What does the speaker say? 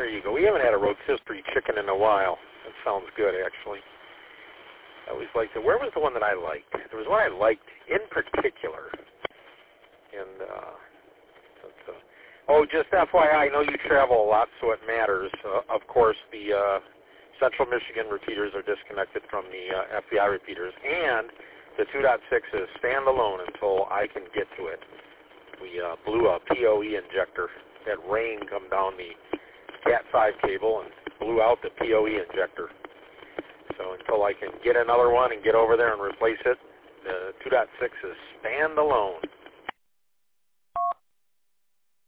There you go. We haven't had a rotisserie chicken in a while. That sounds good, actually. I always liked it. Where was the one that I liked? There was one I liked in particular. And, just FYI, I know you travel a lot, so it matters. Of course, the Central Michigan repeaters are disconnected from the FBI repeaters, and the 2.6 is standalone until I can get to it. We blew a PoE injector. Had rain come down the Cat5 cable and blew out the PoE injector. So until I can get another one and get over there and replace it, the 2.6 is standalone.